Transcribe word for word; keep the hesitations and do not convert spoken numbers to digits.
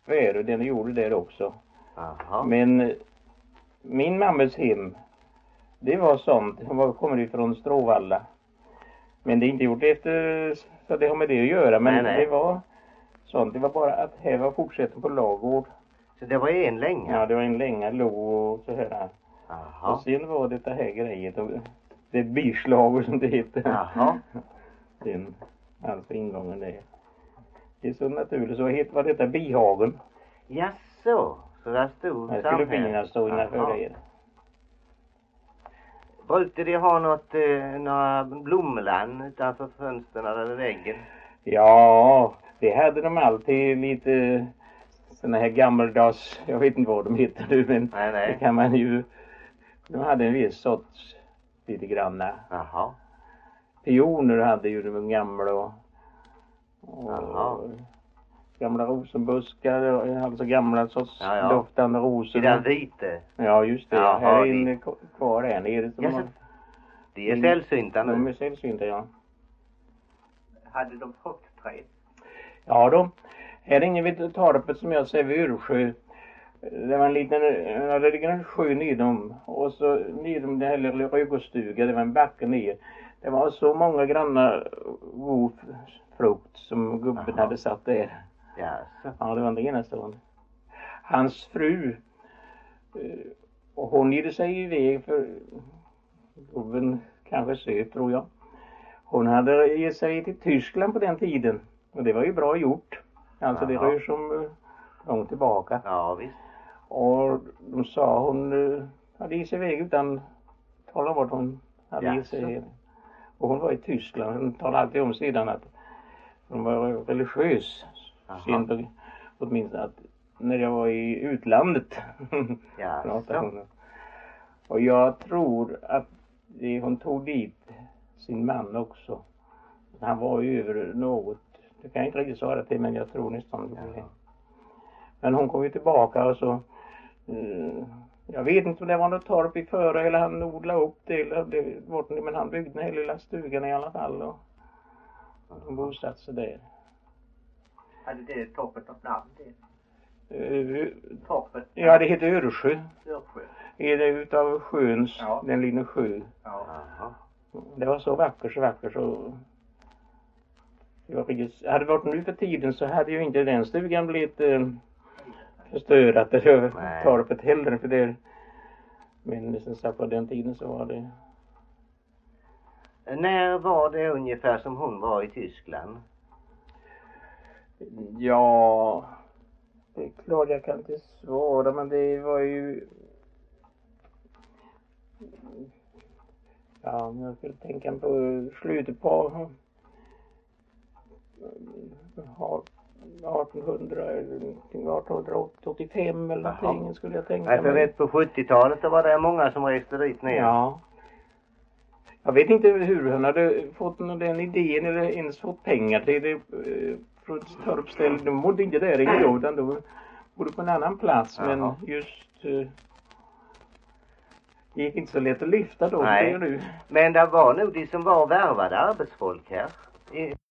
Värö, den gjorde det också. Aha. Men min mammas hem, det var sånt. Hon var, kommer ifrån Stråvalla. Men det är inte gjort efter, så det har med det att göra. Men nej, nej. det var sånt. Det var bara att här var fortsättning på lagård. Så det var en länga? Ja, det var en länga lå och så här. Aha. Och sen var det det här grejet. Och det är byslager som det heter. Jaha. Den, alltså ingången där. Det är så naturligt. Så heter vad detta bihagen. Jaså, så där stod Här skulle bina stå innanför det. Brukade de ha något, eh, några blomland utanför fönstren eller väggen? Ja, det hade de alltid lite såna här gammaldags, jag vet inte vad de heter nu, men nej, nej. det kan man ju, de hade en viss sorts lite granna. Jaha. Pioner hade ju de gamla och, och Jaha. gamla rosenbuskar, alltså gamla sorts ja, ja. doftande rosor. Det där vite. Ja, just det. Jaha, här är en kvar där nere. Som ja, har, det är sällsynta nu. De är sällsynta, ja. Hade de fruktträd? Ja, de. Här inne vid torpet som jag säger vid Ursjö. Det var en liten, ja, det ligger en sjö nedom. Och så nedom den här lilla rögostuga, det var en backe ner. Det var så många grannar god frukt som gubben Aha. hade satt där. Ja, så. Ja, det var inte enastående. Hans fru, och hon ger sig iväg för gubben kanske söt, tror jag. Hon hade gett sig till Tyskland på den tiden. Och det var ju bra gjort. Alltså Aha. det rör som långt tillbaka. Ja, visst. Och de sa hon hade gett sig iväg utan tala vart hon hade ja, gett sig iväg. Och hon var i Tyskland. Hon talade alltid om sedan att hon var religiös. Sen, åtminstone att när jag var i utlandet. Ja, hon. Och jag tror att det, hon tog dit sin man också. Han var ju över något. Det kan jag inte riktigt svara till, men jag tror nästan det. Ja. Men hon kom ju tillbaka och så. Uh, jag vet inte om det var något torp i förra eller han odlade upp det. Eller det bort, men han byggde den här lilla stugan i alla fall. Och de bosatte sig där. Hade det torpet något namn? Det? Uh, torpet? Ja, det heter Ursjö. Ursjö. Är det utav sjöns, ja. den lilla sjö. Ja. Det var så vackert, så vackert så. Det var riktigt, hade det varit nu för tiden så hade ju inte den stugan blivit eh, förstörd eller torpet heller, för det. Men sen sagt på den tiden så var det. När var det ungefär som hon var i Tyskland? Ja, det är klart jag kan inte svara, men det var ju. Ja, men jag skulle tänka på slutet på artonhundraåttiofem eller någonting skulle jag tänka mig. Alltså rätt på sjuttiotalet så var det många som reste dit ner. Ja. Jag vet inte hur han hade fått den idén eller ens fått pengar till det från ett torpställe. De bodde inte där i då, utan de bodde på en annan plats. Jaha. Men just uh, det gick inte så lätt att lyfta då. Nej. Det nu. Men det var nog de som var värvade arbetsfolk här. I